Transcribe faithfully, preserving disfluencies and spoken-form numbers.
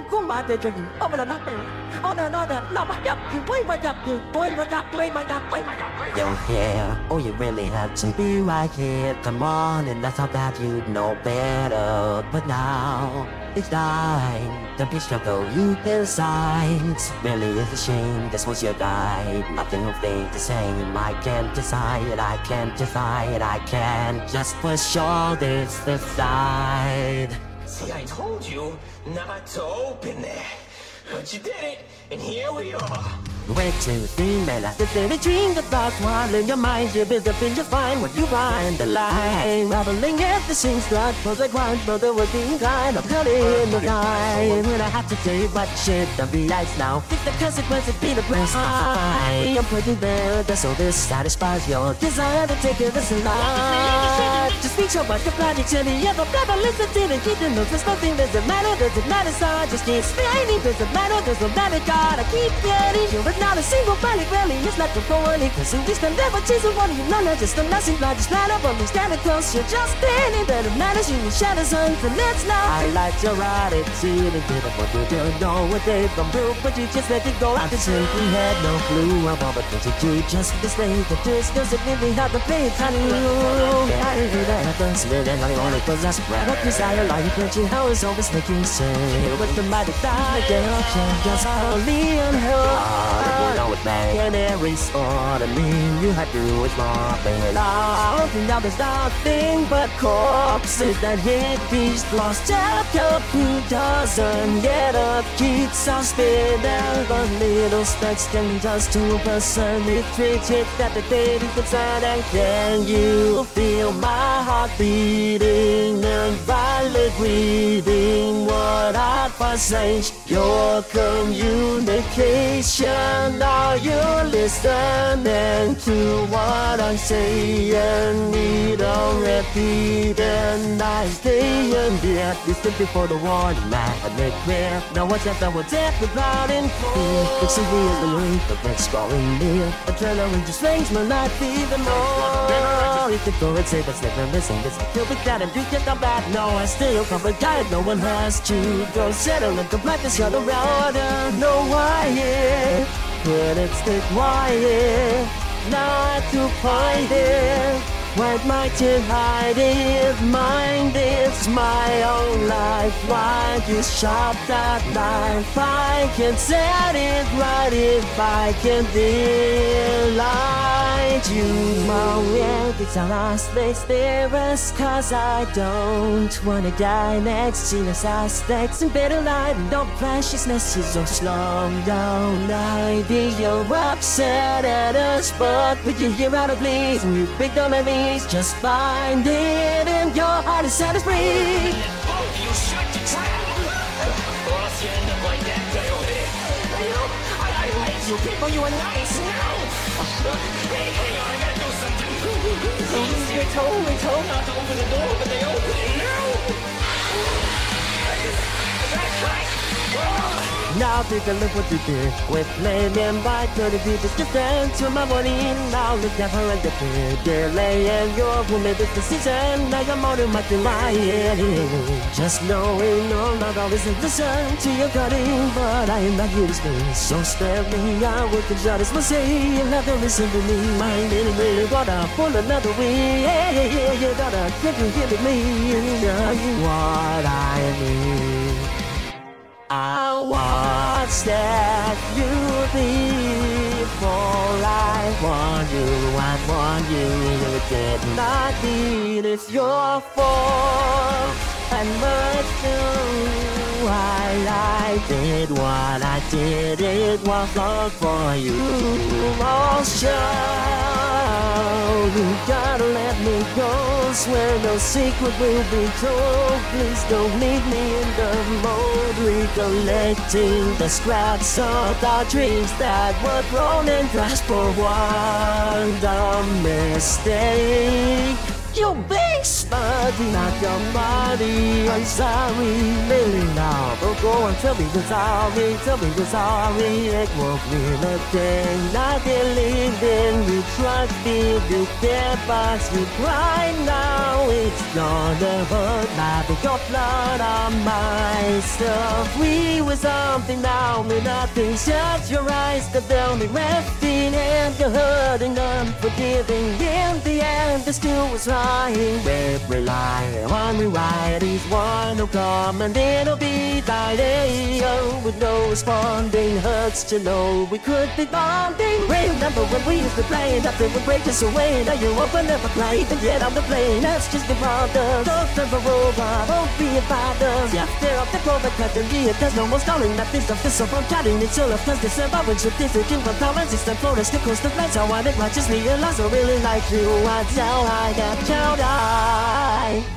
cũng mà để cho you over the nothing on another now my up you wait my up you boy my up wait my up wait my up Yo, yeah, oh you really have to be right here. Come on, and I thought that you'd know better, but now it's time. The be struggle you inside. Really is a shame. This was your guide. Nothing will stay the same. I can't decide. I can't decide. I can't just push all this aside. See, I told you not to open it, but you did it, and here we are. Wait till the dream, man, I sit there and dream about one in your mind. You're built up in your mind when you find the line. Raveling at the same strut, cause like one brother was being kind of caught in the line. When I have to tell you what shit, don't be nice now. Think the consequences be the best. I am putting there, that's all this satisfies your desire to take it as a life. Just speak so much, the bloody chili, ever never listen to the keep the notes. There's nothing doesn't matter, doesn't matter, so I just keep spinning. Doesn't matter, doesn't matter, God, I keep getting you. Not a single body belly, it's like a forty percent. This can never change the one you know, not just a nothing, like just line up on me, standing close. You're just standing there, the matters you will shatter something, let's now. I like your attitude and did what you don't know what they've come through, but you just let it go. I simply had no clue of all the things you do, just this thing that discuss it, really hard to play it, honey. I didn't do that, I don't see it, and I only cause I spread what desire, like you can't you, how it's always making sense. With the mighty die, girl, just only on her. You know it, man. Canary sort of mean you had to do it more, baby. Now, now there's nothing but corpses that hit these lost up. Who doesn't get up, keeps on spinning. The little specks can just two percent. It's rigid that the day is concerned. And can you feel my heart beating and violent reading what I say? Your communication. Are you listening to what I'm saying? Need a repeat and I stay in there. Listen before the warning, man, I make clear. Now what's that I will take without in fear? It's a real link, but that's going near. Adrenaline just makes my life even more. If the go and say that's never missing, this kill with that and do get the back. No, I still come but guide, no one has to go settle and the black is all around. No why, yeah. When it's the quiet, not to find it. What might you hide it? Mind it's my own life. Why you shot that knife? I can set it right if I can delight you. My will it's our last place there is cause I don't wanna die next to the suspects in better light and don't flash his messages so slow down. I be you're upset at us, but would you hear out of please? We pick on my knees. Just find it in your heart and set us free. Oh, you shut your trap! Or else you end up like that guy over there. You know, I, I like you people, you are nice now. Hey, hang on, I gotta do something. They told, they told not to open the door, but they opened it now. That's right. Oh. Now take a look what you did with blaming by thirty people different to my body. Now look at her and the kid. They're laying your woman this decision. Now you're more than much lying. Just knowing no, not always listen to your cutting, but I am not here to stay. So spare me, I will conjure this must say. Another listen to me, my little really gotta pull another way. Yeah, yeah, yeah, you gotta get you here with me. What I need. I watch that you before I want you, I want you, you did not need it's your fault, and much too I, I did what I did, it was all for you, all show. You gotta let me go, swear no secret will be told. Please don't leave me in the mold, recollecting the scraps of our dreams that were thrown and crashed for one dumb mistake. You big smart, not your body. I'm sorry, really now. Don't go and tell me you're sorry, tell me you're sorry. It won't mean a thing. I believe in you, trust me, you care, but you cry now. It's gonna hurt my big old blood on myself. We were something now, we're nothing. Shut your eyes, the building resting, and you're hurting, unforgiving. In the end, the still was lying. We rely on rewrite each one will come, and it'll be thy day. Oh, with no responding, hurts to know we could be bonding. Remember when we used to play, nothing would break us away. Now you open up a plate and get on the plane. That's just the brothers. Don't never robot, won't be a bother. Yeah, they're off the clover cut and yeah, there's no more stalling. That is of this up on cutting it all of cause December when you're different from tolerance. It's for us to coast the flights. I want it, I just realize I really like you. That's how I got you die.